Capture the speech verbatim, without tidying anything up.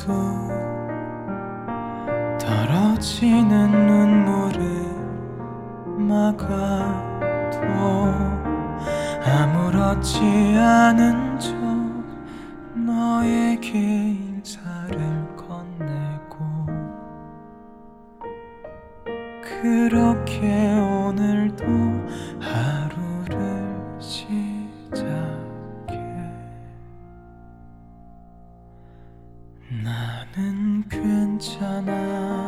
떨어지는 눈물을 막아도 아무렇지 않은 척 너에게 인사를 건네고 그렇게 오늘도